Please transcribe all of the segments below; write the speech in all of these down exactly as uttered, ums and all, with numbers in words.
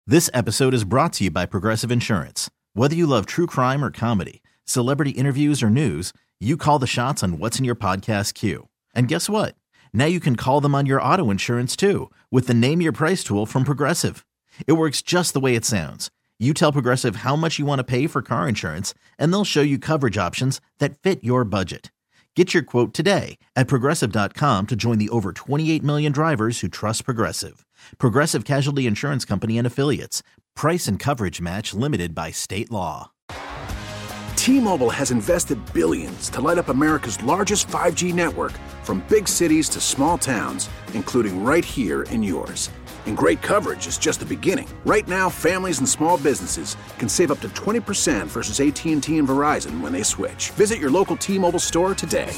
This episode is brought to you by Progressive Insurance. Whether you love true crime or comedy, celebrity interviews or news, you call the shots on what's in your podcast queue. And guess what? Now you can call them on your auto insurance too with the Name Your Price tool from Progressive. It works just the way it sounds. You tell Progressive how much you want to pay for car insurance, and they'll show you coverage options that fit your budget. Get your quote today at Progressive dot com to join the over twenty-eight million drivers who trust Progressive. Progressive Casualty Insurance Company and Affiliates. Price and coverage match limited by state law. T-Mobile has invested billions to light up America's largest five G network, from big cities to small towns, including right here in yours. And great coverage is just the beginning. Right now, families and small businesses can save up to twenty percent versus A T and T and Verizon when they switch. Visit your local T-Mobile store today.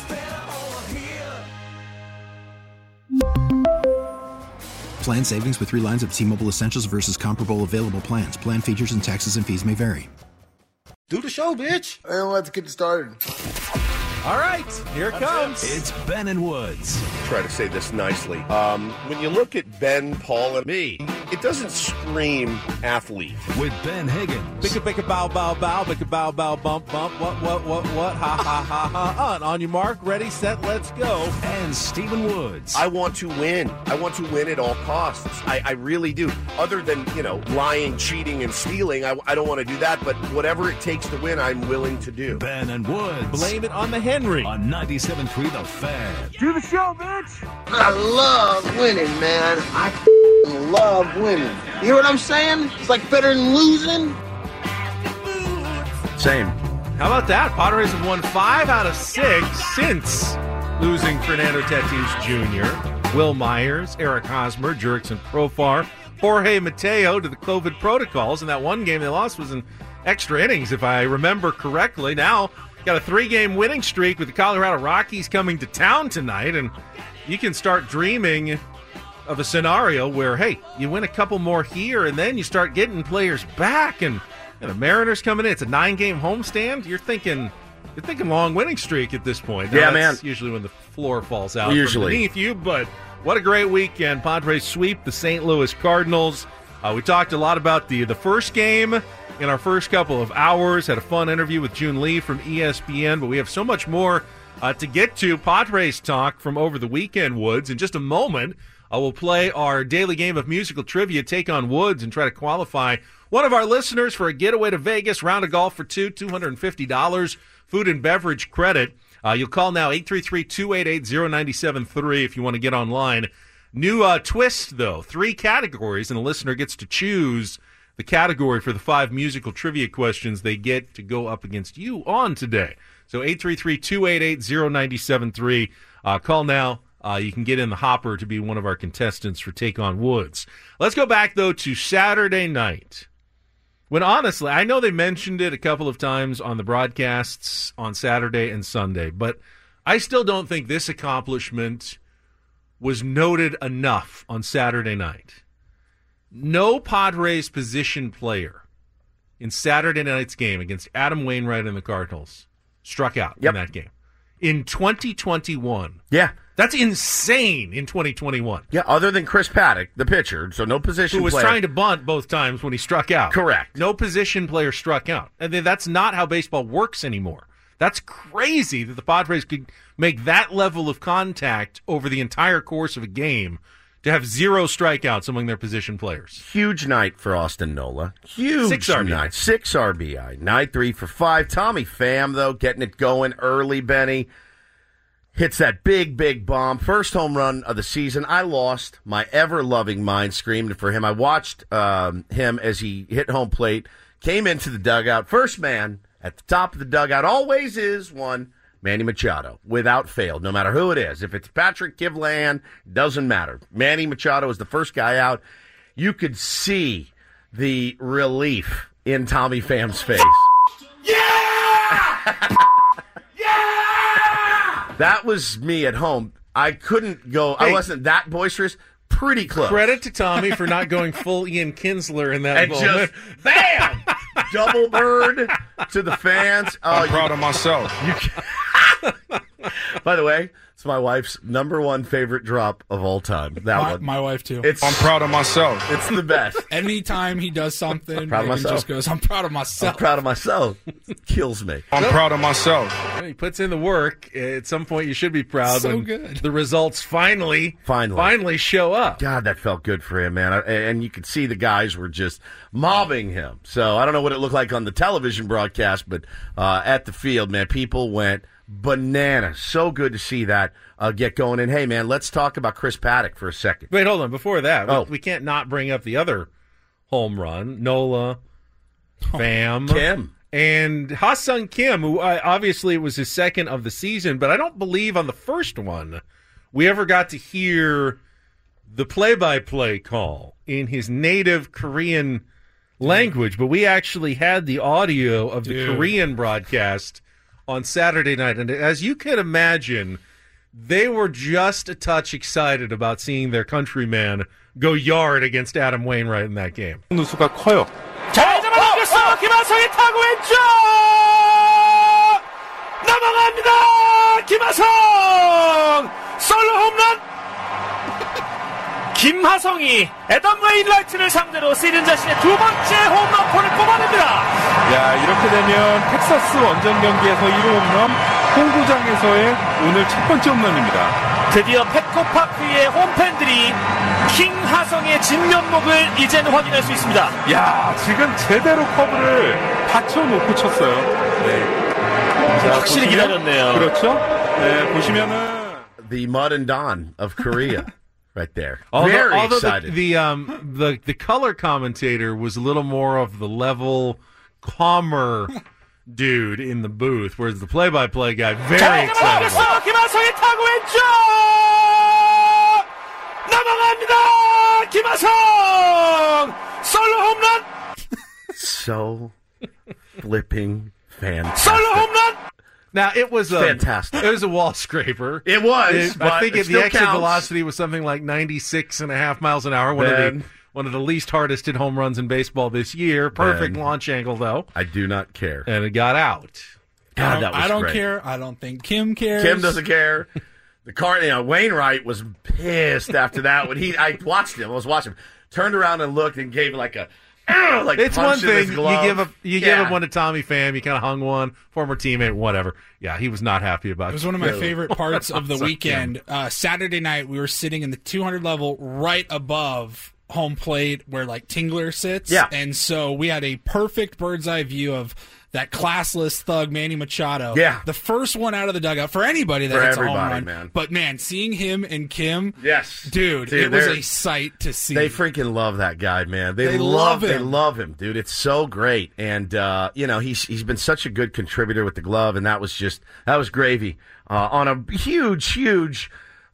Plan savings with three lines of T-Mobile Essentials versus comparable available plans. Plan features and taxes and fees may vary. Do the show, bitch. And let's get started. All right, here it comes. It's Ben and Woods. Try to say this nicely. Um, when you look at Ben, Paul, and me, it doesn't scream athlete. With Ben Higgins. Bicka, bicka, bow, bow, bow, bicka, bow, bow, bump, bump, what, what, what, what, ha, ha, ha, ha, ha. On your mark, ready, set, let's go. And Stephen Woods. I want to win. I want to win at all costs. I, I really do. Other than, you know, lying, cheating, and stealing, I, I don't want to do that. But whatever it takes to win, I'm willing to do. Ben and Woods. Blame it on the Henry. On ninety-seven point three The Fan. Do the show, bitch. I love winning, man. I f***ing love winning. You hear what I'm saying? It's like better than losing. Same. How about that? Padres have won five out of six since losing Fernando Tatis Junior, Will Myers, Eric Hosmer, Jurickson Profar, Jorge Mateo to the COVID protocols. And that one game they lost was in extra innings, if I remember correctly. Now, got a three-game winning streak with the Colorado Rockies coming to town tonight, and you can start dreaming of a scenario where, hey, you win a couple more here, and then you start getting players back, and, and the Mariners coming in. It's a nine-game homestand. You're thinking, you're thinking long winning streak at this point. Now, yeah, that's man. Usually when the floor falls out Usually. from beneath you, but what a great weekend. Padres sweep the Saint Louis Cardinals. Uh, we talked a lot about the the first game in our first couple of hours. Had a fun interview with June Lee from E S P N, but we have so much more uh, to get to. Padres talk from over the weekend, Woods. In just a moment, I will play our daily game of musical trivia, take on Woods, and try to qualify one of our listeners for a getaway to Vegas, round of golf for two, two hundred fifty dollars, food and beverage credit. Uh, you'll call now, eight three three, two eight eight, zero nine seven three if you want to get online. New uh, twist, though, three categories, and the listener gets to choose the category for the five musical trivia questions they get to go up against you on today. So eight three three, two eight eight, zero nine seven three. Uh, call now. Uh, you can get in the hopper to be one of our contestants for Take on Woods. Let's go back, though, to Saturday night. When, honestly, I know they mentioned it a couple of times on the broadcasts on Saturday and Sunday, but I still don't think this accomplishment was noted enough on Saturday night. No Padres position player in Saturday night's game against Adam Wainwright and the Cardinals struck out yep. in that game. In twenty twenty-one. Yeah. That's insane in twenty twenty-one. Yeah, other than Chris Paddock, the pitcher, so no position Who was player. trying to bunt both times when he struck out. Correct. No position player struck out. And that's not how baseball works anymore. That's crazy that the Padres could make that level of contact over the entire course of a game to have zero strikeouts among their position players. Huge night for Austin Nola. Huge Six R B I. night. Six R B I. Night three for five. Tommy Pham, though, getting it going early, Benny. Hits that big, big bomb. First home run of the season. I lost my ever-loving mind screaming for him. I watched um, him as he hit home plate, came into the dugout. First man at the top of the dugout always is one, Manny Machado, without fail, no matter who it is. If it's Patrick Kivlan, doesn't matter. Manny Machado is the first guy out. You could see the relief in Tommy Pham's face. Yeah! Yeah! That was me at home. I couldn't go, Hey. I wasn't that boisterous. Pretty close. Credit to Tommy for not going full Ian Kinsler in that And moment. just, bam! Double bird to the fans. Oh, I'm proud of myself. You By the way, it's my wife's number one favorite drop of all time. That my, one. My wife, too. It's, I'm proud of myself. It's the best. Anytime he does something, proud of Megan myself. just goes, I'm proud of myself. I'm proud of myself. It kills me. I'm proud of myself. He puts in the work. At some point, you should be proud So when good. the results finally, Finally. finally show up. God, that felt good for him, man. I- And you could see the guys were just mobbing him. So I don't know what it looked like on the television broadcast, but uh, at the field, man, people went bananas. So good to see that uh, get going. And, hey, man, let's talk about Chris Paddock for a second. Wait, hold on. Before that, Oh. we, we can't not bring up the other home run, Nola, Pham, Kim. and Ha-Sung Kim, who uh, obviously it was his second of the season, but I don't believe on the first one we ever got to hear the play-by-play call in his native Korean language, but we actually had the audio of the Dude. Korean broadcast on Saturday night, and as you can imagine, they were just a touch excited about seeing their countryman go yard against Adam Wainwright in that game. 누수가 커요. 잘 잡아당겼어. 김하성이 타고 왼쪽 넘어갑니다. 김하성 솔로 홈런. 김하성이 애덤 웨인라이트를 상대로 시즌 자신의 두 번째 홈런포를 뽑아냅니다. 야, 이렇게 되면 텍사스 원정 경기에서 일 호 홈런, 홈구장에서의 오늘 첫 번째 홈런입니다. 드디어 펫코파크의 홈팬들이 킹하성의 진면목을 이제는 확인할 수 있습니다. 야, 지금 제대로 커브를 받쳐놓고 쳤어요. 네. 자, 확실히 보시면- 기다렸네요. 그렇죠? 네, 보시면은 The Mud and Don of Korea right there. Although, Very although the, excited. the um the the color commentator was a little more of the level, calmer dude in the booth, whereas the play-by-play guy very 잘 excited. 잡아당겼어. 김하성이 타고 왼쪽 넘어갑니다. 김하성 솔로 홈런. So flipping fantastic. 솔로 홈런. Now it was a Fantastic. It was a wall scraper. It was, It- but I think it it, the still exit counts. velocity was something like ninety-six and a half miles an hour. One of Ben. the one of the least hardest hit home runs in baseball this year. Perfect Ben. launch angle though, I do not care. and it got out. I God, don't, that was I don't great. care. I don't think Kim cares. Kim doesn't care. The car, you know, Wainwright was pissed after that when he. I watched him. I was watching him. Turned around and looked and gave like a, "Argh," like It's one punch in his thing you glove. give a you Yeah. give him one to Tommy Pham. You kind of hung one, former teammate, whatever. Yeah, he was not happy about It was one of my Yeah. favorite parts of the Suck weekend. Uh, Saturday night, we were sitting in the two hundred level right above home plate where like Tingler sits. Yeah. And so we had a perfect bird's eye view of that classless thug Manny Machado. Yeah. The first one out of the dugout for anybody that For hits a home everybody, run. man. But man, seeing him and Kim, Yes, dude, Dude, it was they're- a sight to see. They freaking love that guy, man. They, They love, love They him. love him, dude. It's so great, and uh, you know he's he's been such a good contributor with the glove, and that was just that was gravy uh, on a huge, huge,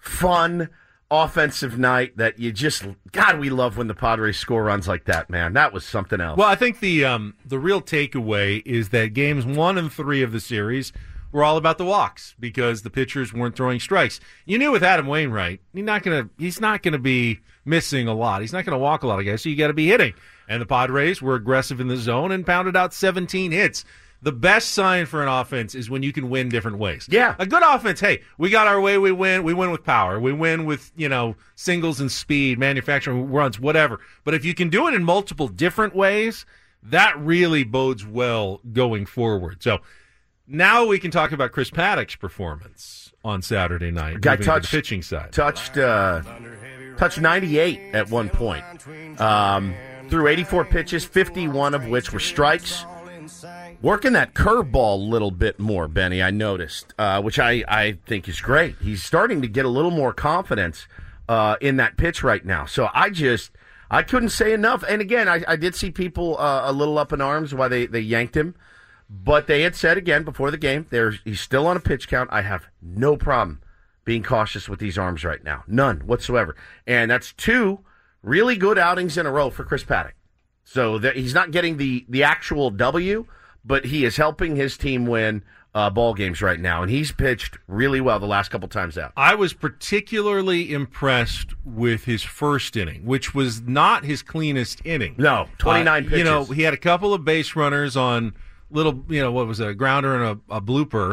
fun offensive night. That you just God, we love when the Padres score runs like that, man. That was something else. Well, I think the um, the real takeaway is that games one and three of the series were all about the walks because the pitchers weren't throwing strikes. You knew with Adam Wainwright, he's not gonna he's not gonna be missing a lot. He's not gonna walk a lot of guys, so you got to be hitting. And the Padres were aggressive in the zone and pounded out seventeen hits. The best sign for an offense is when you can win different ways. Yeah. A good offense, hey, we got our way, we win. We win with power. We win with, you know, singles and speed, manufacturing runs, whatever. But if you can do it in multiple different ways, that really bodes well going forward. So now we can talk about Chris Paddock's performance on Saturday night. Guy moving to the touched- pitching side. touched uh, touched ninety-eight at one point. Um, threw eighty-four pitches, fifty-one of which were strikes. Working that curveball a little bit more, Benny, I noticed, uh, which I, I think is great. He's starting to get a little more confidence uh, in that pitch right now. So I just, I couldn't say enough. And again, I, I did see people uh, a little up in arms while they, they yanked him. But they had said again before the game, there's, he's still on a pitch count. I have no problem being cautious with these arms right now. None whatsoever. And that's two really good outings in a row for Chris Paddock. So that he's not getting the, the actual W, but he is helping his team win uh, ball games right now. And he's pitched really well the last couple times out. I was particularly impressed with his first inning, which was not his cleanest inning. No, twenty-nine Uh, pitches. You know, he had a couple of base runners on little, you know, what was it, a grounder and a, a blooper. Yep.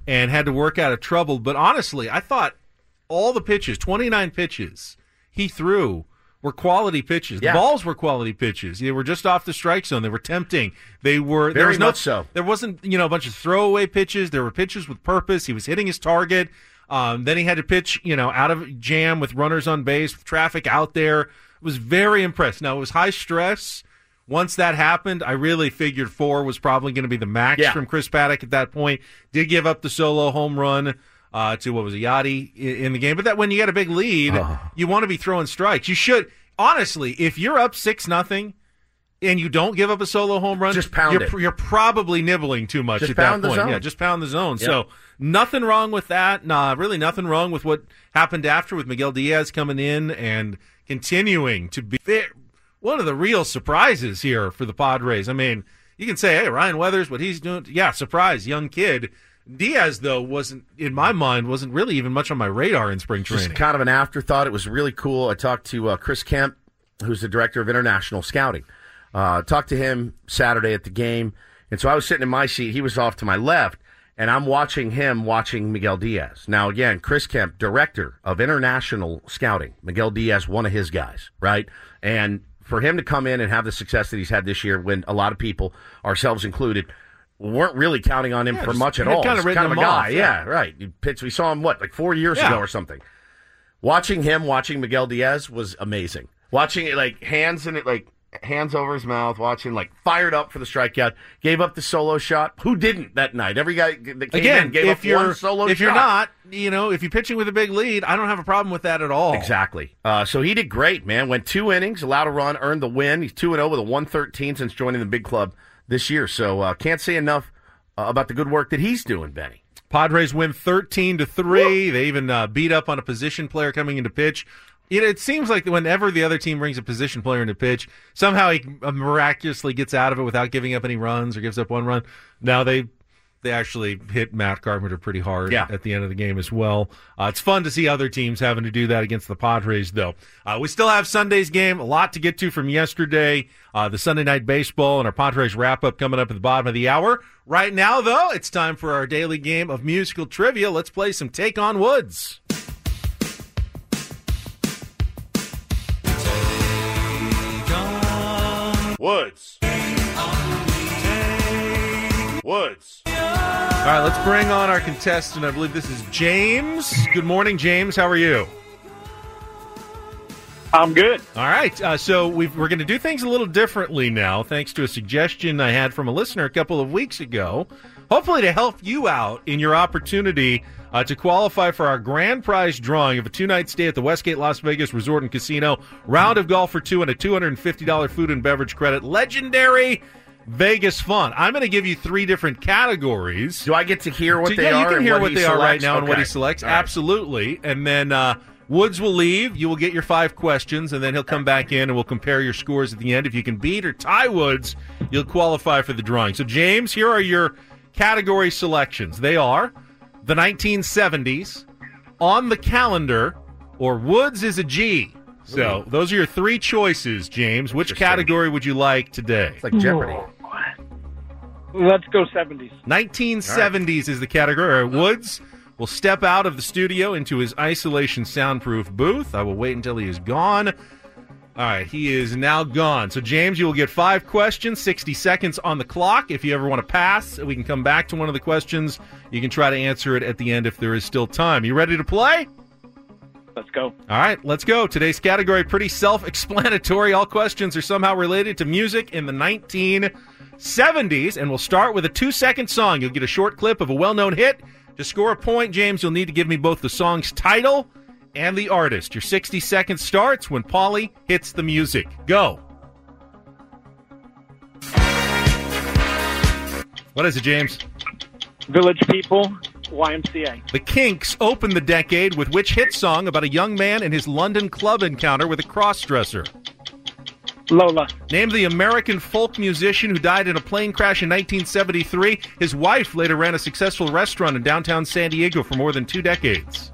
and had to work out of trouble. But honestly, I thought all the pitches, twenty-nine pitches he threw, were quality pitches. Yeah. The balls were quality pitches. They were just off the strike zone. They were tempting. They were there Very was no, much so. There wasn't, you know, a bunch of throwaway pitches. There were pitches with purpose. He was hitting his target. Um, then he had to pitch, you know, out of jam with runners on base, with traffic out there. It was very impressed. Now, it was high stress. Once that happened, I really figured four was probably going to be the max yeah. from Chris Paddack at that point. Did give up the solo home run uh, to, what was it, Yachty in the game. But that when you get a big lead, oh. you want to be throwing strikes. You should, honestly, if you're up six nothing and you don't give up a solo home run, just pound you're, it. You're probably nibbling too much just at that pound the point. zone. Yeah, just pound the zone. Yep. So nothing wrong with that. Nah, really nothing wrong with what happened after with Miguel Diaz coming in and continuing to be one of the real surprises here for the Padres. I mean, you can say, hey, Ryan Weathers, what he's doing, yeah, surprise, young kid. Diaz, though, wasn't, in my mind, wasn't really even much on my radar in spring training. Just kind of an afterthought. It was really cool. I talked to uh, Chris Kemp, who's the director of international scouting. Uh, talked to him Saturday at the game, and so I was sitting in my seat. He was off to my left, and I'm watching him watching Miguel Diaz. Now, again, Chris Kemp, director of international scouting. Miguel Diaz, one of his guys, right? And for him to come in and have the success that he's had this year, when a lot of people, ourselves included, weren't really counting on him yeah, for much at all. all. Kind of, kind of a guy, off, yeah. yeah, right. He pitched, we saw him, what, like four years yeah. ago or something. Watching him, watching Miguel Diaz was amazing. Watching it, like, hands in it, like, hands over his mouth, watching, like, fired up for the strikeout, gave up the solo shot. Who didn't that night? Every guy that came Again, in gave if up you're, one solo if shot. If you're not, you know, if you're pitching with a big lead, I don't have a problem with that at all. Exactly. Uh, so he did great, man. Went two innings, allowed a run, earned the win. He's two and oh with a one thirteen since joining the big club this year. So uh, can't say enough uh, about the good work that he's doing, Benny. Padres win thirteen to three. They even uh, beat up on a position player coming into pitch. It, it seems like whenever the other team brings a position player into pitch, somehow he miraculously gets out of it without giving up any runs or gives up one run. Now they they actually hit Matt Carpenter pretty hard yeah. at the end of the game as well. Uh, it's fun to see other teams having to do that against the Padres, though. Uh, we still have Sunday's game, a lot to get to from yesterday, uh, the Sunday Night Baseball, and our Padres wrap-up coming up at the bottom of the hour. Right now, though, it's time for our daily game of musical trivia. Let's play some Take on Woods. Woods. Woods. All right, let's bring on our contestant. I believe this is James. Good morning, James. How are you? I'm good. All right, uh, so we've, we're going to do things a little differently now, thanks to a suggestion I had from a listener a couple of weeks ago, hopefully to help you out in your opportunity uh, to qualify for our grand prize drawing of a two-night stay at the Westgate Las Vegas Resort and Casino, round of golf for two, and a two hundred fifty dollars food and beverage credit. Legendary Vegas fun. I'm going to give you three different categories. Do I get to hear what so, they yeah, are? You can hear what, what they selects? are right now okay. and what he selects. All right. Absolutely. And then uh, Woods will leave. You will get your five questions, and then he'll come back in, and we'll compare your scores at the end. If you can beat or tie Woods, you'll qualify for the drawing. So, James, here are your category selections. They are the nineteen seventies, On the Calendar, or Woods is a G. So Ooh. Those are your three choices, James. Which category would you like today? It's like Jeopardy. Let's go seventies. nineteen seventies right. is the category. Woods will step out of the studio into his isolation soundproof booth. I will wait until he is gone. All right, he is now gone. So, James, you will get five questions, sixty seconds on the clock. If you ever want to pass, we can come back to one of the questions. You can try to answer it at the end if there is still time. You ready to play? Let's go. All right, let's go. Today's category, pretty self-explanatory. All questions are somehow related to music in the nineteen seventies, and we'll start with a two-second song. You'll get a short clip of a well-known hit. To score a point, James, you'll need to give me both the song's title and the artist. Your sixty seconds starts when Paulie hits the music. Go. What is it, James? Village People, Y M C A. The Kinks opened the decade with which hit song about a young man and his London club encounter with a cross-dresser? Lola. Name the American folk musician who died in a plane crash in nineteen seventy-three. His wife later ran a successful restaurant in downtown San Diego for more than two decades.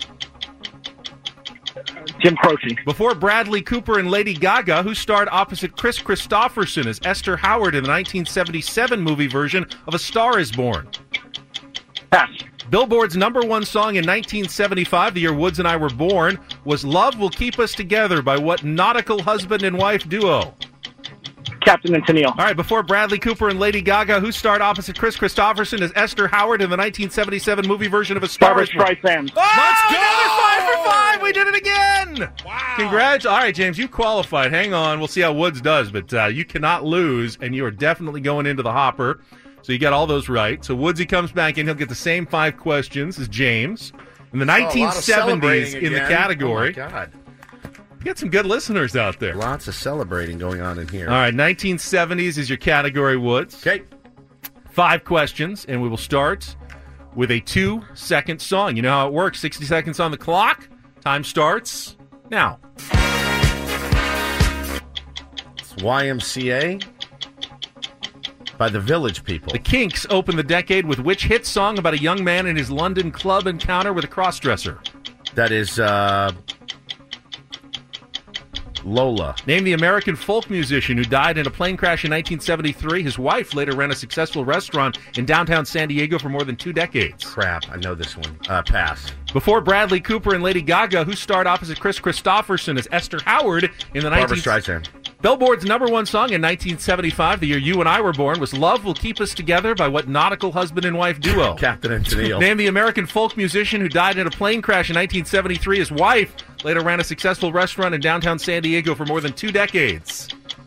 Jim Croce. Before Bradley Cooper and Lady Gaga, who starred opposite Chris Christopherson as Esther Howard in the nineteen seventy-seven movie version of A Star is Born? Pass. Billboard's number one song in nineteen seventy-five, the year Woods and I were born, was Love Will Keep Us Together by what nautical husband and wife duo? Captain and Tennille. All right, before Bradley Cooper and Lady Gaga, who starred opposite Chris Christopherson as Esther Howard in the nineteen seventy-seven movie version of A Star Barbra Is Born? Streisand. Oh, Let's go! another five for five! We did it again! Wow. Congrats. All right, James, you qualified. Hang on. We'll see how Woods does, but uh, you cannot lose, and you are definitely going into the hopper. So you got all those right. So Woodsy comes back in. He'll get the same five questions as James. In the nineteen seventies in the category. Oh, my God. You got some good listeners out there. Lots of celebrating going on in here. All right, nineteen seventies is your category, Woods. Okay. Five questions, and we will start with a two-second song. You know how it works. sixty seconds on the clock. Time starts now. It's Y M C A by the Village People. The Kinks open the decade with which hit song about a young man in his London club encounter with a crossdresser? That is uh, Lola. Name the American folk musician who died in a plane crash in nineteen seventy-three. His wife later ran a successful restaurant in downtown San Diego for more than two decades. Crap, I know this one. Uh, pass. Before Bradley Cooper and Lady Gaga, who starred opposite Chris Christopherson as Esther Howard in the Barbra 19- Streisand. Billboard's number one song in nineteen seventy-five, the year you and I were born, was Love Will Keep Us Together by what nautical husband and wife duo? Captain and Tennille. Name the American folk musician who died in a plane crash in nineteen seventy-three. His wife later ran a successful restaurant in downtown San Diego for more than two decades.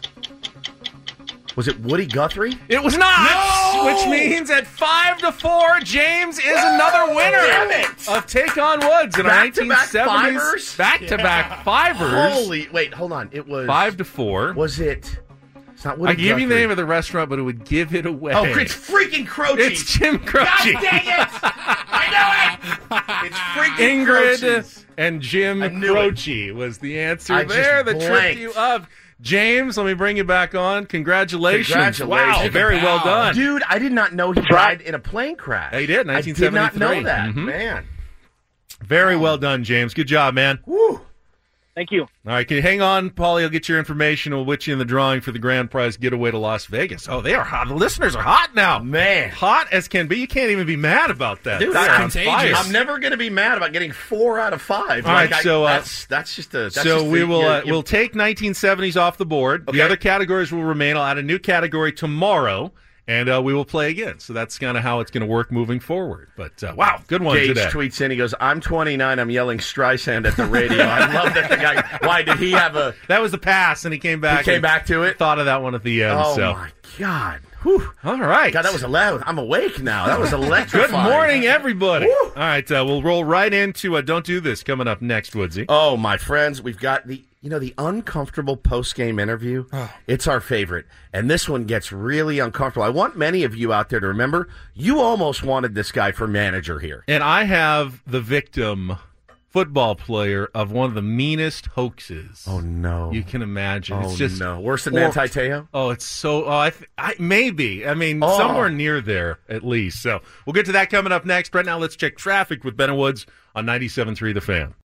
Was it Woody Guthrie? It was not! No! Which means at five to four, James is another winner Damn it! of Take on Woods in our nineteen Back-to-back seventies. fivers? Back-to-back fivers. Holy, wait, hold on. It was Five to four. Was it? It's not Woody I give you the Guthrie. name of the restaurant, but it would give it away. Oh, it's freaking Croce. It's Jim Croce. God dang it! I know it. It's freaking Ingrid Croce's. and Jim I knew Croce was the answer I just there that tripped blanked. you up. James, let me bring you back on. Congratulations. Congratulations. Wow, very well done. Dude, I did not know he died in a plane crash. Yeah, he did, I nineteen did not seventy-three. know that, Mhm. man. Very well done, James. Good job, man. Woo. Thank you. All right, can you hang on, Paulie? I'll get your information. We'll put you in the drawing for the grand prize getaway to Las Vegas. Oh, they are hot. The listeners are hot now. Man. Hot as can be. You can't even be mad about that. Dude, They're I'm on fire. I'm never going to be mad about getting four out of five. All Like, right, I- so, uh, that's that's just a. That's so just we the- will you're- uh, you're- we'll take nineteen seventies off the board. Okay. The other categories will remain. I'll add a new category tomorrow, and uh, we will play again. So that's kind of how it's going to work moving forward. But uh, wow, good one Gage today. tweets in. He goes, "I'm twenty-nine. I'm yelling Streisand at the radio." I love that the guy. Why did he have a? That was the pass, and he came back. He came and back to it. Thought of that one at the end. Oh so. my God! Whew. All right. God, that was loud. I'm awake now. That was electrifying. Good morning, everybody. Woo. All right, uh, we'll roll right into uh, Don't Do This coming up next, Woodsy. Oh, my friends, we've got the you know the uncomfortable post-game interview. It's our favorite, and this one gets really uncomfortable. I want many of you out there to remember you almost wanted this guy for manager here. And I have the victim football player of one of the meanest hoaxes. Oh no, you can imagine. Oh it's just no, worse than or- Manti Te'o. Oh, it's so. Oh, I, th- I maybe. I mean, Oh. somewhere near there at least. So we'll get to that coming up next. Right now, let's check traffic with Ben and Woods on ninety-seven point three The Fan.